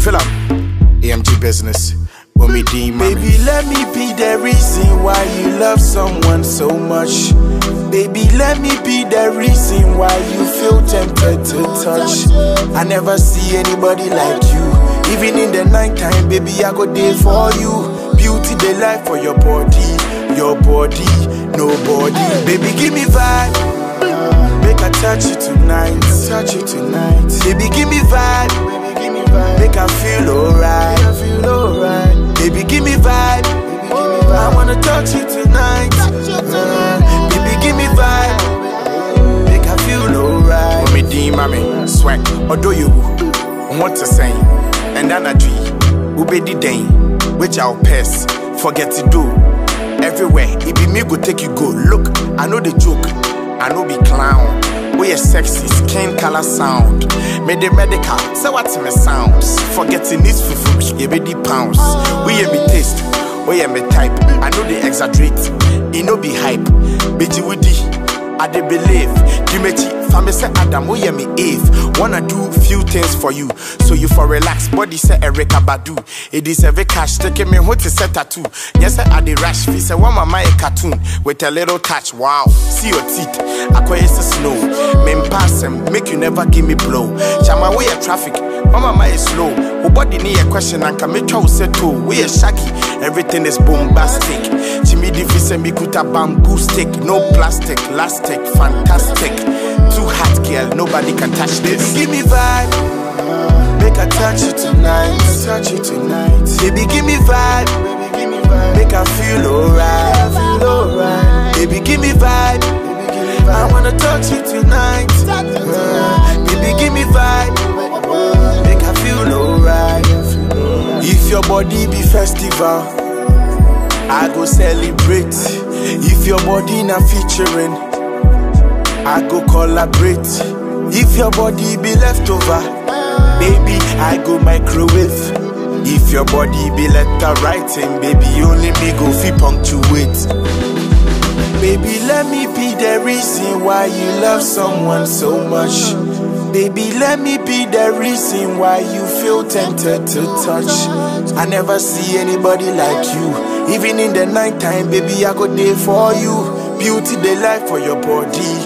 feel AMG business. When me deem, baby, let me be the reason why you love someone so much. Baby, let me be the reason why you feel tempted to touch. I never see anybody like you. Even in the night time, baby, I go there for you. Beauty, the life for your body, nobody. Baby, give me vibe. Make I touch you tonight, Baby, give me vibe. Make I feel alright, Baby, give me vibe. I wanna touch you tonight. Baby, give me vibe. Make I feel alright. When me deem, mommy, sweat, although you want to say, and then I dream, Ubedi Dane, which I'll pass, forget to do. Everywhere, it be me go take you go. Look, I know the joke, I know be clown. We are sexy, skin color sound. Made the medical, say what's my sounds. Forgetting this fufu, you be the pounds. We are me taste, we are me type. I know they exaggerate, it no be hype. Beji Woody, I dey believe. Dimechi, family say Adam, we are me Eve. Wanna do few things for you, so you for relax. Body say Erika Badu. It is every cash, taking me home to set tattoo. Yes, I the rash fee, say one mama a cartoon with a little touch. Wow, see your teeth, acquire the snow. Men pass them, make you never give me blow. Chama way a traffic, mama my is slow. Who body need a question and can make you say too. We are shaggy, everything is bombastic. Chimidi fish and bikuta bamboo stick, no plastic, elastic, fantastic. Too hot, girl, nobody can touch this. Baby, give me vibe. Make I touch you tonight, Baby, give me vibe. Make I feel alright, Baby, give me vibe. I wanna touch you tonight. Baby, give me vibe. Make I feel alright. If your body be festival, I go celebrate. If your body not featuring, I go collaborate. If your body be leftover, baby, I go microwave. If your body be letter writing, baby, only me go fi punctuate. Baby, let me be the reason why you love someone so much. Baby, let me be the reason why you feel tempted to touch. I never see anybody like you. Even in the night time, baby, I go there for you. Beauty, the life for your body,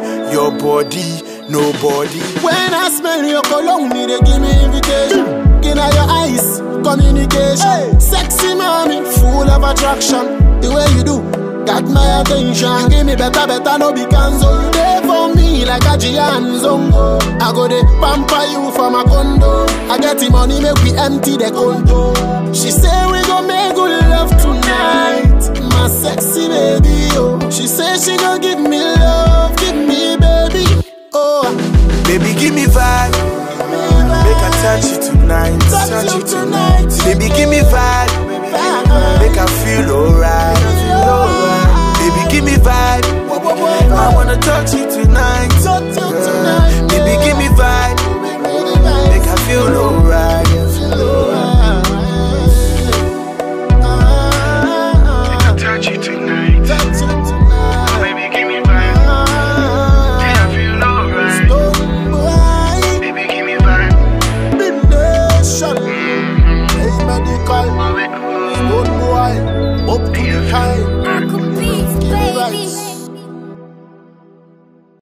nobody. When I smell your cologne, they give me invitation. In your eyes, communication. Sexy mommy, full of attraction. The way you do, got my attention. You give me better, no be cancel. You there for me like a Gian Zongo. I go to pamper you from a condo. I get the money, make we empty the condo. She say we gon' make good love tonight. My sexy baby, oh. She say she gon' give me love, give me baby, oh. Baby, give me vibe. Make I touch you tonight, Baby, give me vibe. Make I feel alright, Baby, give me vibe. I wanna touch you tonight.